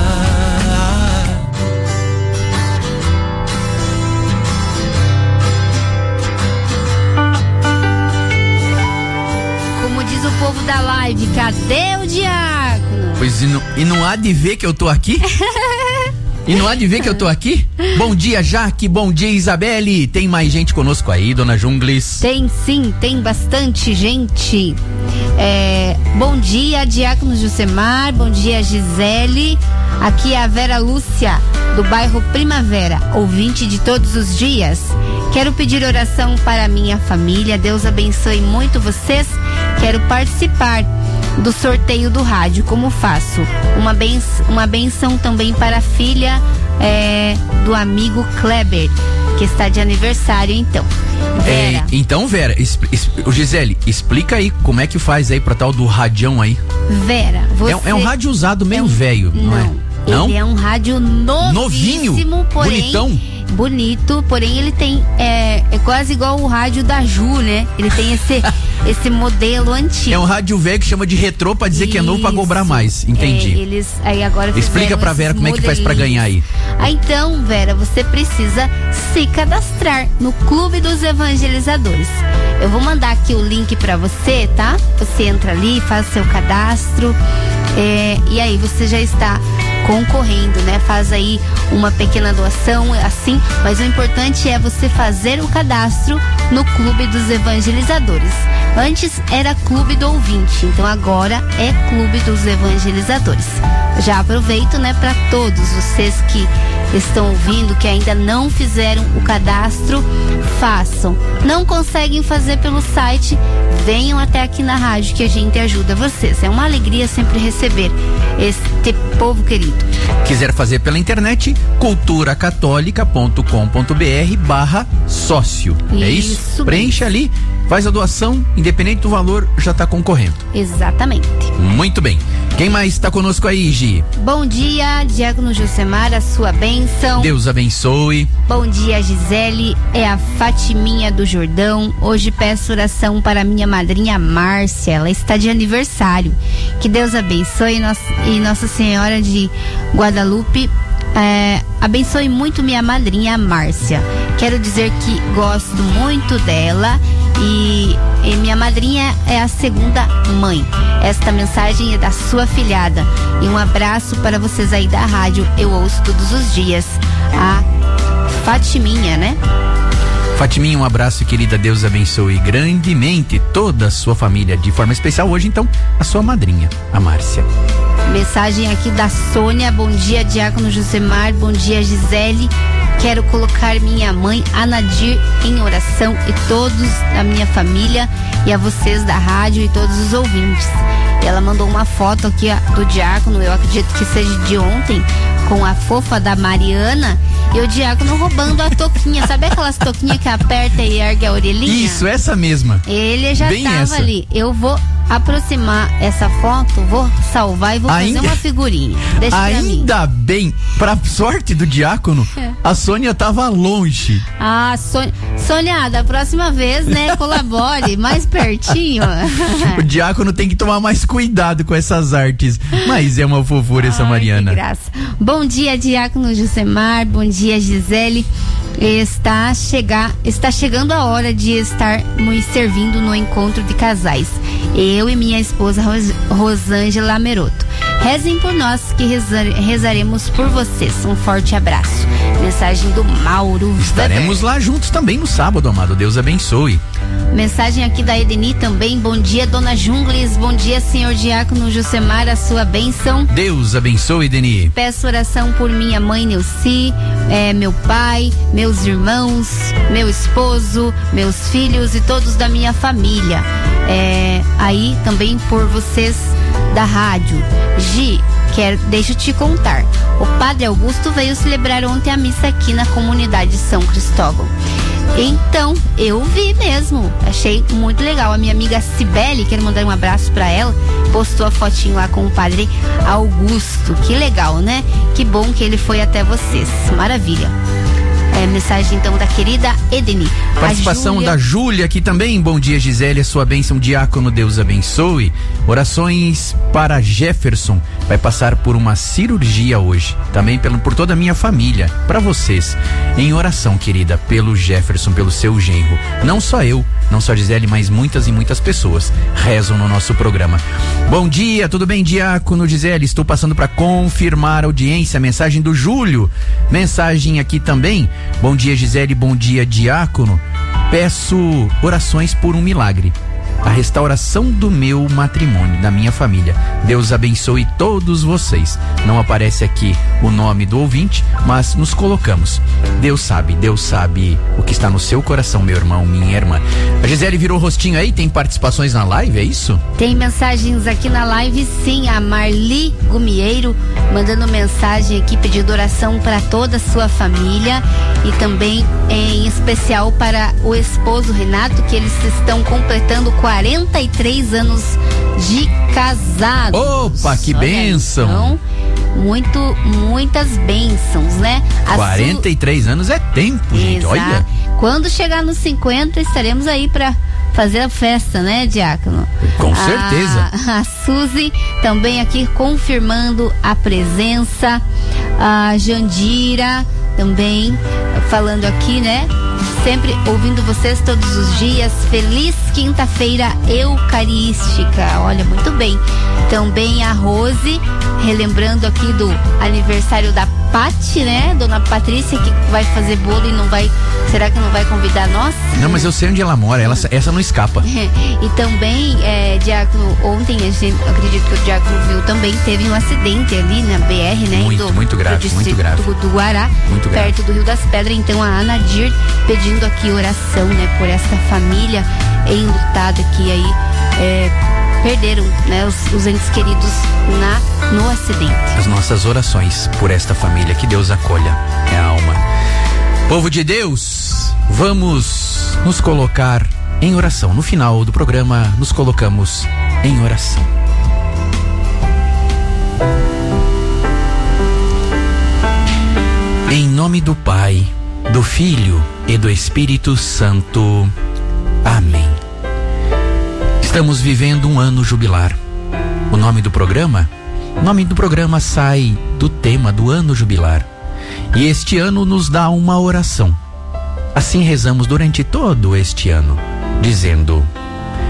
O povo da live, cadê o diácono? Pois e não, e não há de ver que eu tô aqui? E não há de ver que eu tô aqui? Bom dia, Jaque, bom dia, Isabelle. Tem mais gente conosco aí, dona Jungles? Tem sim, tem bastante gente. É, bom dia, diácono Jusemar, bom dia, Gisele. Aqui é a Vera Lúcia, do bairro Primavera, ouvinte de todos os dias. Quero pedir oração para minha família, Deus abençoe muito vocês. Quero participar do sorteio do rádio, como faço? Uma, benç, uma benção também para a filha é, do amigo Kleber, que está de aniversário, então. Vera. É, então, Vera, es, es, Gisele, explica aí como é que faz aí pra tal do radião aí. Vera, você... É, é um rádio usado meio é um, velho, não, não é? Não? Ele é um rádio novíssimo, novinho, porém... bonitão. Bonito, porém ele tem é, é quase igual o rádio da Ju, né? Ele tem esse esse modelo antigo. É um rádio velho que chama de retrô pra dizer Isso. que é novo pra cobrar mais. Entendi. É, eles aí agora explica pra Vera como é que faz pra ganhar aí. Ah, então, Vera, você precisa se cadastrar no Clube dos Evangelizadores. Eu vou mandar aqui o link pra você, tá? Você entra ali, faz seu cadastro é, e aí você já está concorrendo, né? Faz aí uma pequena doação, assim, mas o importante é você fazer o cadastro no Clube dos Evangelizadores. Antes era Clube do Ouvinte, então agora é Clube dos Evangelizadores. Já aproveito, né, para todos vocês que estão ouvindo, que ainda não fizeram o cadastro, façam. Não conseguem fazer pelo site, venham até aqui na rádio que a gente ajuda vocês. É uma alegria sempre receber este povo querido. Quiser fazer pela internet, culturacatólica ponto com ponto br barra sócio. Isso é isso? Mesmo. Preenche ali, faz a doação, independente do valor, já está concorrendo. Exatamente. Muito bem. Quem mais está conosco aí, Gi? Bom dia, diácono Josemar, a sua bênção. Deus abençoe. Bom dia, Gisele, é a Fatiminha do Jordão. Hoje peço oração para minha madrinha Márcia, ela está de aniversário. Que Deus abençoe e Nossa Senhora de Guadalupe é, abençoe muito minha madrinha Márcia. Quero dizer que gosto muito dela e e minha madrinha é a segunda mãe. Esta mensagem é da sua filhada. E um abraço para vocês aí da rádio. Eu ouço todos os dias. A Fatiminha, né? Fatiminha, um abraço, querida. Deus abençoe grandemente toda a sua família. De forma especial hoje, então, a sua madrinha, a Márcia. Mensagem aqui da Sônia. Bom dia, Diácono Josemar. Bom dia, Gisele. Quero colocar minha mãe, Anadir, em oração e todos da minha família e a vocês da rádio e todos os ouvintes. Ela mandou uma foto aqui ó, do diácono, eu acredito que seja de ontem, com a fofa da Mariana e o diácono roubando a toquinha. Sabe aquelas toquinhas que aperta e ergue a orelhinha? Isso, essa mesma. Ele já Bem tava essa. ali. Eu vou aproximar essa foto, vou salvar e vou Ainda- fazer uma figurinha. Deixa pra mim. Ainda bem, pra sorte do diácono, É. a Sônia tava longe. Ah, Sônia, Sônia, da próxima vez, né, colabore mais pertinho. O diácono tem que tomar mais cuidado com essas artes. Mas é uma fofura essa Ai, Mariana. que graça. Bom dia, Diácono Josemar. Bom dia, Gisele. Está, chegar, está chegando a hora de estarmos servindo no encontro de casais. Eu e minha esposa Ros, Rosângela Meroto. Rezem por nós que rezar, rezaremos por vocês. Um forte abraço. Mensagem do Mauro. Estaremos lá juntos também no sábado, amado. Deus abençoe. Mensagem aqui da Edeni também. Bom dia, Dona Jungles. Bom dia, senhor Diácono Josemar. A sua bênção. Deus abençoe, Deni. Peço oração por minha mãe Neuci, é, meu pai, meus irmãos, meu esposo, meus filhos e todos da minha família. É, aí também por vocês da rádio. Gi, quero, deixa eu te contar. O Padre Augusto veio celebrar ontem a missa aqui na comunidade São Cristóvão. Então, eu vi mesmo. Achei muito legal. A minha amiga Cibele, quero mandar um abraço pra ela, postou a fotinho lá com o Padre Augusto. Que legal, né? Que bom que ele foi até vocês. Maravilha. É, mensagem então da querida Edeni. A Participação Júlia- da Júlia aqui também. Bom dia, Gisele, a sua bênção, diácono, Deus abençoe. Orações para Jefferson, vai passar por uma cirurgia hoje, também pelo, por toda a minha família, para vocês, em oração, querida, pelo Jefferson, pelo seu genro. Não só eu, não só a Gisele, mas muitas e muitas pessoas rezam no nosso programa. Bom dia, tudo bem, diácono Gisele? Estou passando para confirmar a audiência, mensagem do Júlio, mensagem aqui também. Bom dia, Gisele, bom dia, diácono. Peço orações por um milagre, a restauração do meu matrimônio, da minha família. Deus abençoe todos vocês. Não aparece aqui o nome do ouvinte, mas nos colocamos. Deus sabe, Deus sabe o que está no seu coração, meu irmão, minha irmã. A Gisele virou o rostinho aí, tem participações na live, é isso? Tem mensagens aqui na live, sim. A Marli Gumieiro mandando mensagem aqui pedindo oração para toda a sua família e também em especial para o esposo Renato, que eles estão completando quarenta e três anos de casados. Opa, que Olha, bênção. Então, muito, muitas bênçãos, né? A quarenta e três anos é tempo, gente, Exato. olha. Quando chegar nos cinquenta, estaremos aí pra fazer a festa, né, diácono? Com A- certeza. A Suzy também aqui confirmando a presença. A Jandira também falando aqui, né? Sempre ouvindo vocês todos os dias. Feliz quinta-feira eucarística. Olha, muito bem. Também a Rose, relembrando aqui do aniversário da Pati, né? Dona Patrícia, que vai fazer bolo e não vai. Será que não vai convidar nós? Não, mas eu sei onde ela mora, ela, essa não escapa. E também, é, Diácono, ontem, a gente, acredito que o Diácono viu, também teve um acidente ali na B R, né? Muito, muito grave, do distrito muito grave. Do, do Guará, Muito grave. perto do Rio das Pedras. Então, a Anadir pedindo aqui oração, né? Por essa família enlutada que aí é, perderam, né? Os, os entes queridos na, no acidente. As nossas orações por esta família, que Deus acolha é a alma. Povo de Deus, vamos nos colocar em oração. No final do programa, nos colocamos em oração. Em nome do Pai, do Filho e do Espírito Santo. Amém. Estamos vivendo um ano jubilar. O nome do programa? O nome do programa sai do tema do ano jubilar. E este ano nos dá uma oração. Assim rezamos durante todo este ano, dizendo: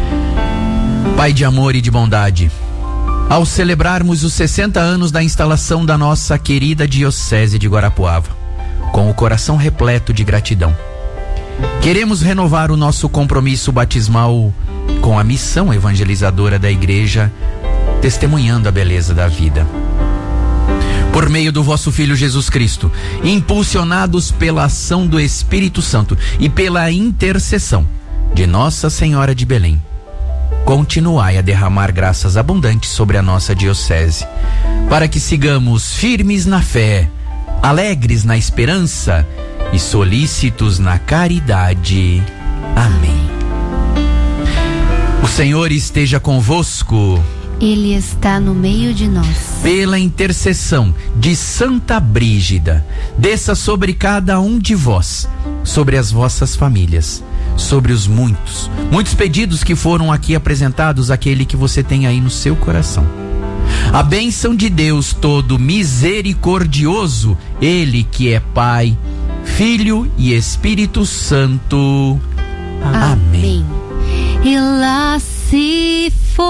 Pai de amor e de bondade, ao celebrarmos os sessenta anos da instalação da nossa querida Diocese de Guarapuava, com o coração repleto de gratidão, queremos renovar o nosso compromisso batismal com a missão evangelizadora da Igreja, testemunhando a beleza da vida. Por meio do vosso Filho Jesus Cristo, impulsionados pela ação do Espírito Santo e pela intercessão de Nossa Senhora de Belém, continuai a derramar graças abundantes sobre a nossa diocese, para que sigamos firmes na fé, alegres na esperança e solícitos na caridade. Amém. O Senhor esteja convosco. Ele está no meio de nós. Pela intercessão de Santa Brígida, desça sobre cada um de vós, sobre as vossas famílias, sobre os muitos, muitos pedidos que foram aqui apresentados, aquele que você tem aí no seu coração. A bênção de Deus todo misericordioso, Ele que é Pai, Filho e Espírito Santo. Amém. E lá se foi.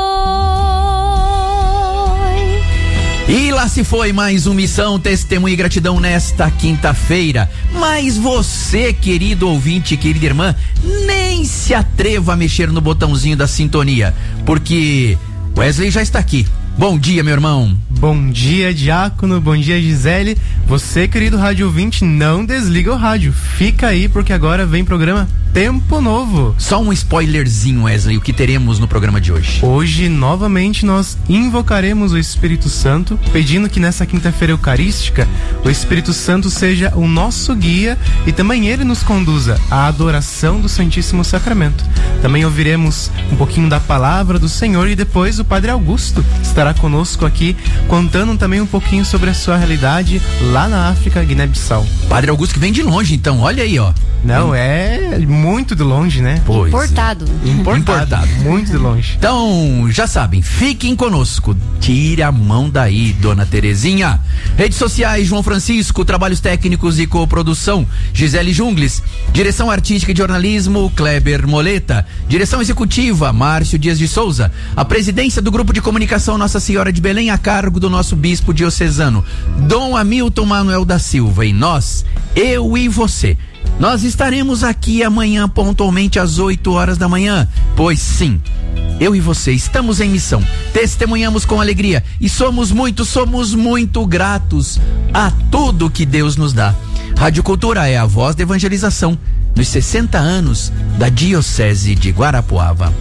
E lá se foi mais uma missão, testemunho e gratidão nesta quinta-feira. Mas você, querido ouvinte, querida irmã, nem se atreva a mexer no botãozinho da sintonia, porque Wesley já está aqui. Bom dia, meu irmão. Bom dia, Diácono. Bom dia, Gisele. Você, querido rádio ouvinte, não desliga o rádio. Fica aí, porque agora vem programa Tempo Novo. Só um spoilerzinho, Wesley, o que teremos no programa de hoje? Hoje, novamente, nós invocaremos o Espírito Santo, pedindo que nessa quinta-feira eucarística, o Espírito Santo seja o nosso guia e também ele nos conduza à adoração do Santíssimo Sacramento. Também ouviremos um pouquinho da palavra do Senhor e depois o Padre Augusto estará conosco aqui, contando também um pouquinho sobre a sua realidade lá na África, Guiné-Bissau. Padre Augusto que vem de longe, então, olha aí, ó. Não, é muito de longe, né? Pois. Importado. Importado. Importado. Muito de longe. Então, já sabem, fiquem conosco. Tire a mão daí, dona Terezinha. Redes sociais, João Francisco, trabalhos técnicos e coprodução, Gisele Jungles. Direção artística e de jornalismo, Kleber Moleta. Direção executiva, Márcio Dias de Souza. A presidência do grupo de comunicação Nossa Senhora de Belém a cargo do nosso bispo diocesano, Dom Hamilton Manuel da Silva. E nós, eu e você, nós estaremos aqui amanhã pontualmente às oito horas da manhã, pois sim, eu e você estamos em missão, testemunhamos com alegria e somos muito, somos muito gratos a tudo que Deus nos dá. Rádio Cultura é a voz da evangelização nos sessenta anos da Diocese de Guarapuava.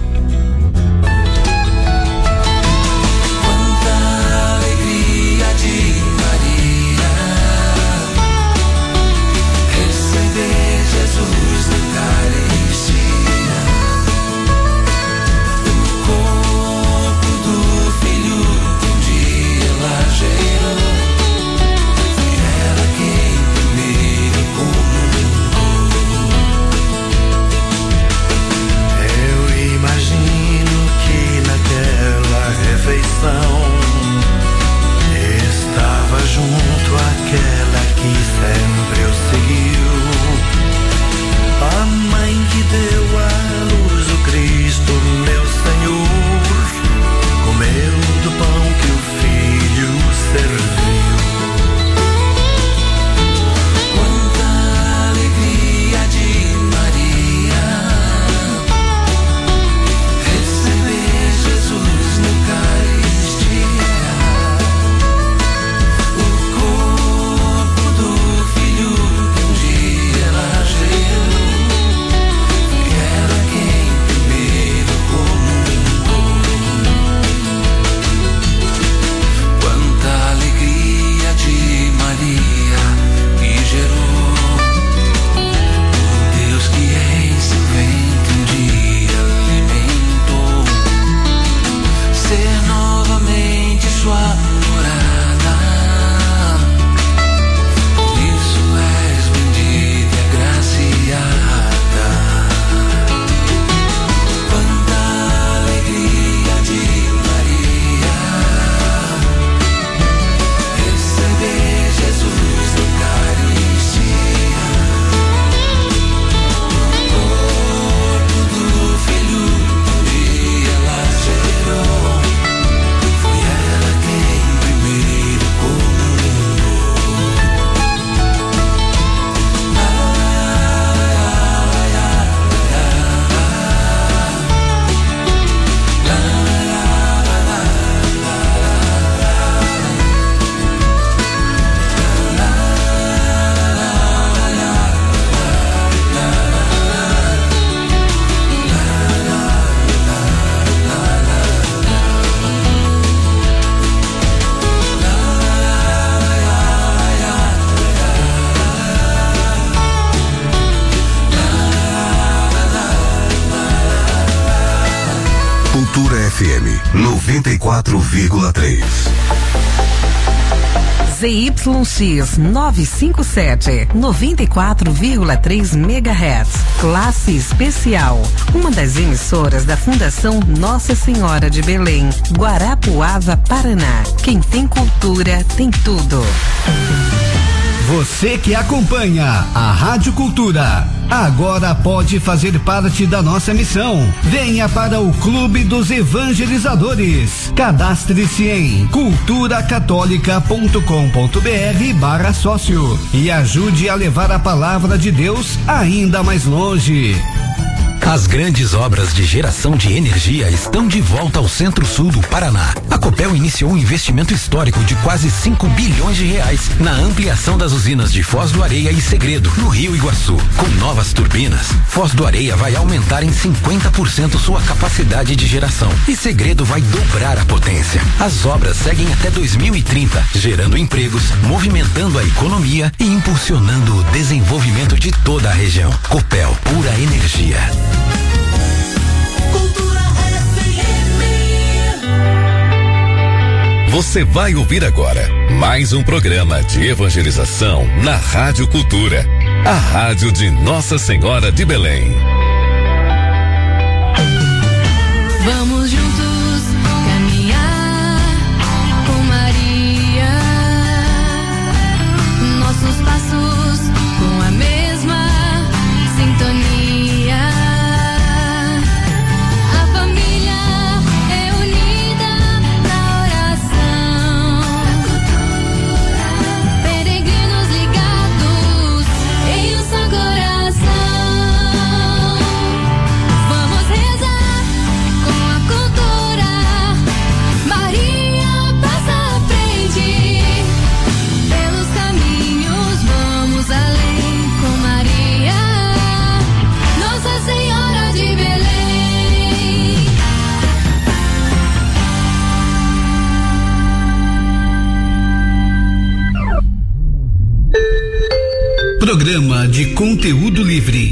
Eu imagino Cultura F M noventa e quatro vírgula três. Z Y X novecentos e cinquenta e sete, noventa e quatro vírgula três megahertz. Classe especial. Uma das emissoras da Fundação Nossa Senhora de Belém, Guarapuava, Paraná. Quem tem cultura tem tudo. Você que acompanha a Rádio Cultura, agora pode fazer parte da nossa missão. Venha para o Clube dos Evangelizadores. Cadastre-se em culturacatólica ponto com ponto br barra sócio e ajude a levar a palavra de Deus ainda mais longe. As grandes obras de geração de energia estão de volta ao Centro-Sul do Paraná. A Copel iniciou um investimento histórico de quase cinco bilhões de reais na ampliação das usinas de Foz do Areia e Segredo, no Rio Iguaçu. Com novas turbinas, Foz do Areia vai aumentar em cinquenta por cento sua capacidade de geração e Segredo vai dobrar a potência. As obras seguem até dois mil e trinta, gerando empregos, movimentando a economia e impulsionando o desenvolvimento de toda a região. Copel, pura energia. Você vai ouvir agora mais um programa de evangelização na Rádio Cultura, a rádio de Nossa Senhora de Belém. Vamos juntos caminhar com Maria, nossos passos com a mesma sintonia. Programa de conteúdo livre.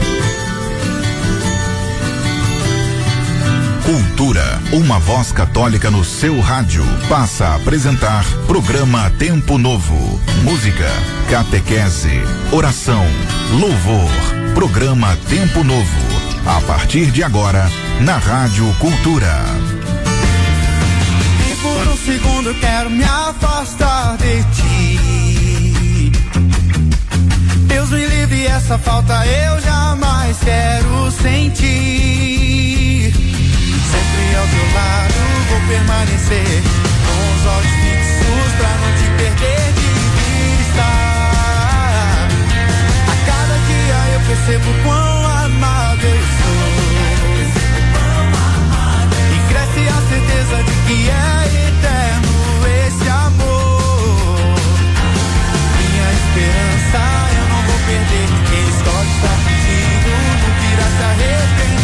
Cultura, uma voz católica no seu rádio, passa a apresentar programa Tempo Novo. Música, catequese, oração, louvor. Programa Tempo Novo. A partir de agora, na Rádio Cultura. E por um segundo quero me afastar de ti. Deus me livre, essa falta eu jamais quero sentir. Sempre ao teu lado vou permanecer, com os olhos fixos pra não te perder de vista. A cada dia eu percebo quão amado eu sou, e cresce a certeza de que é eterno esse amor. Minha esperança eu não vou perder, quem escolhe estar contigo não virá se arrepender.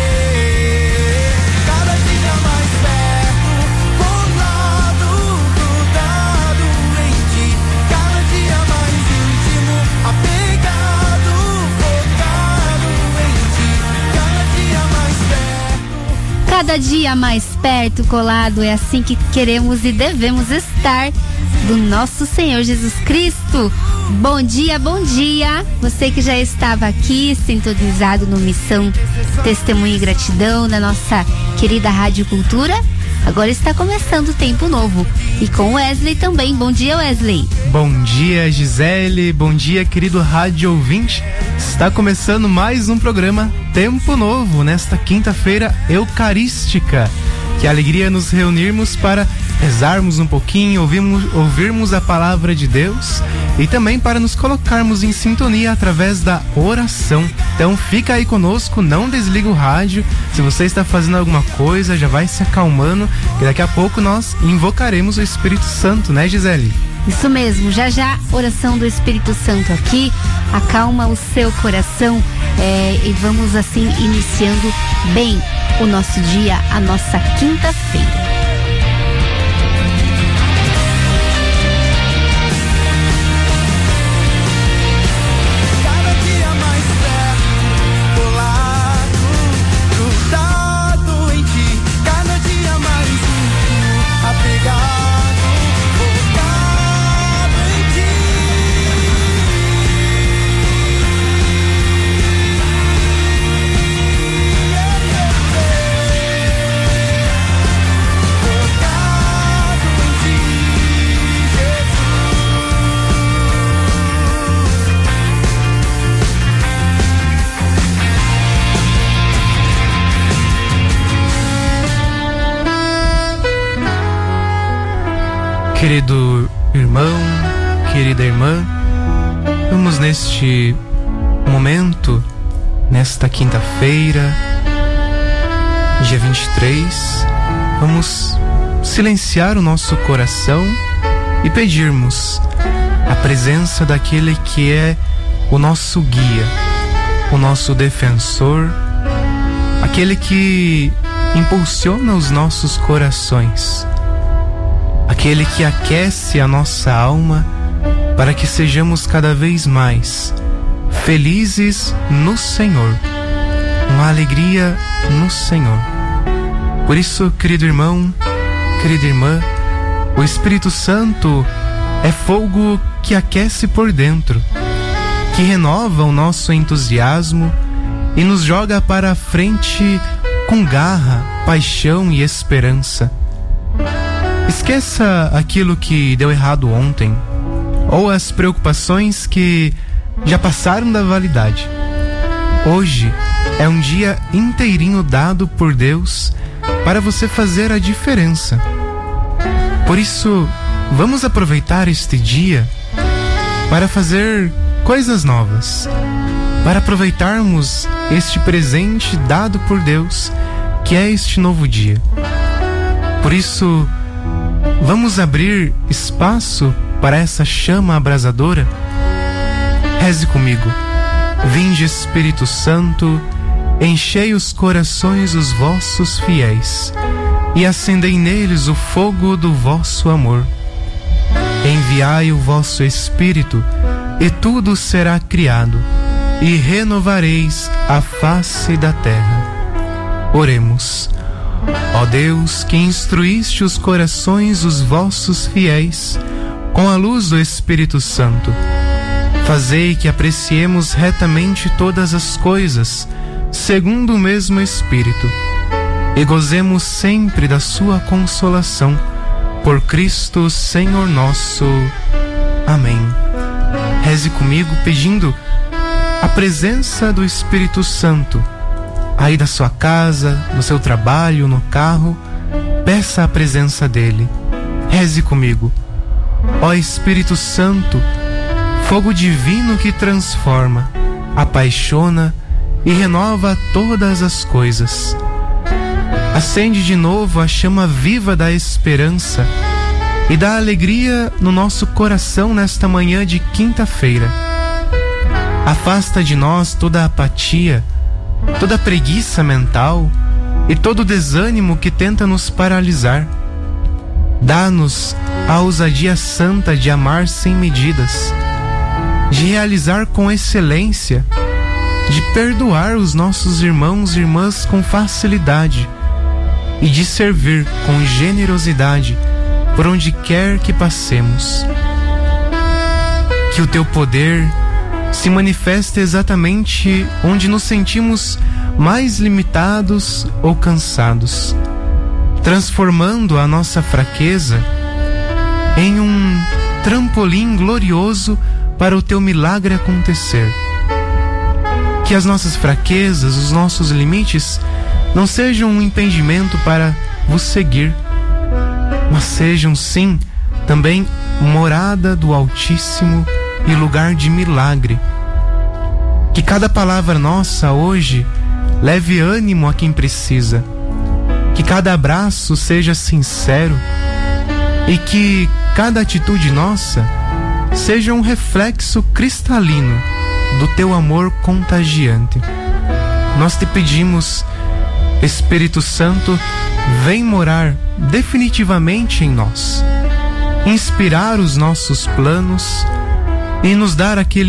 Cada dia mais perto, colado, grudado em ti. Cada dia mais íntimo, apegado, focado em ti. Cada dia mais perto. Cada dia mais perto, colado, é assim que queremos e devemos estar do nosso Senhor Jesus Cristo. Bom dia, bom dia. Você que já estava aqui sintonizado no Missão Testemunho e Gratidão da nossa querida Rádio Cultura, agora está começando o Tempo Novo. E com Wesley também. Bom dia, Wesley. Bom dia, Gisele. Bom dia, querido rádio ouvinte. Está começando mais um programa Tempo Novo nesta quinta-feira eucarística. Que alegria nos reunirmos para rezarmos um pouquinho, ouvirmos, ouvirmos a palavra de Deus e também para nos colocarmos em sintonia através da oração. Então fica aí conosco, não desliga o rádio. Se você está fazendo alguma coisa, já vai se acalmando, que daqui a pouco nós invocaremos o Espírito Santo, né, Gisele? Isso mesmo, já já oração do Espírito Santo aqui, acalma o seu coração é, e vamos assim iniciando bem o nosso dia, a nossa quinta-feira. Cada Querido irmão, querida irmã, vamos neste momento, nesta quinta-feira, dia vinte e três, vamos silenciar o nosso coração e pedirmos a presença daquele que é o nosso guia, o nosso defensor, aquele que impulsiona os nossos corações, aquele que aquece a nossa alma para que sejamos cada vez mais felizes no Senhor, uma alegria no Senhor. Por isso, querido irmão, querida irmã, o Espírito Santo é fogo que aquece por dentro, que renova o nosso entusiasmo e nos joga para a frente com garra, paixão e esperança. Esqueça aquilo que deu errado ontem, ou as preocupações que já passaram da validade. Hoje é um dia inteirinho dado por Deus para você fazer a diferença. Por isso, vamos aproveitar este dia para fazer coisas novas, para aproveitarmos este presente dado por Deus, que é este novo dia. Por isso, vamos abrir espaço para essa chama abrasadora. Reze comigo. Vinde, Espírito Santo, enchei os corações dos vossos fiéis e acendei neles o fogo do vosso amor. Enviai o vosso Espírito e tudo será criado e renovareis a face da terra. Oremos. Ó Deus, que instruíste os corações dos vossos fiéis com a luz do Espírito Santo, fazei que apreciemos retamente todas as coisas, segundo o mesmo Espírito, e gozemos sempre da sua consolação, por Cristo Senhor nosso. Amém. Reze comigo pedindo a presença do Espírito Santo. Aí da sua casa, no seu trabalho, no carro, peça a presença dele. Reze comigo. Ó Espírito Santo, fogo divino que transforma, apaixona e renova todas as coisas. Acende de novo a chama viva da esperança e da alegria no nosso coração nesta manhã de quinta-feira. Afasta de nós toda a apatia, toda a preguiça mental e todo o desânimo que tenta nos paralisar. Dá-nos a ousadia santa de amar sem medidas, de realizar com excelência, de perdoar os nossos irmãos e irmãs com facilidade e de servir com generosidade por onde quer que passemos. Que o teu poder se manifeste exatamente onde nos sentimos mais limitados ou cansados, transformando a nossa fraqueza em um trampolim glorioso para o teu milagre acontecer. Que as nossas fraquezas, os nossos limites não sejam um impedimento para vos seguir, mas sejam sim também morada do Altíssimo e lugar de milagre. Que cada palavra nossa hoje leve ânimo a quem precisa, que cada abraço seja sincero e que cada atitude nossa seja um reflexo cristalino do teu amor contagiante. Nós te pedimos, Espírito Santo, vem morar definitivamente em nós, inspirar os nossos planos e nos dar aquele